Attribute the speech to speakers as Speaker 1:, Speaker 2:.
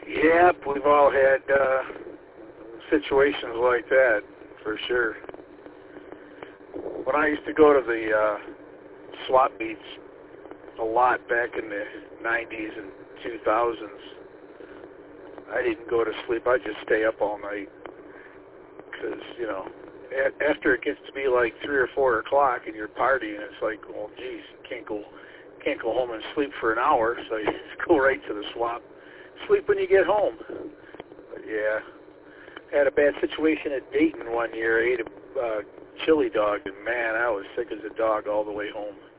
Speaker 1: Yep, we've all had situations like that, for sure. When I used to go to the swap meets a lot back in the 90s and 2000s, I didn't go to sleep. I'd just stay up all night because, you know, after it gets to be like 3 or 4 o'clock and you're partying, it's like, well, geez, you can't go home and sleep for an hour, so you just go right to the swap. Sleep when you get home. But yeah, I had a bad situation at Dayton one year. I ate a chili dog, and man, I was sick as a dog all the way home.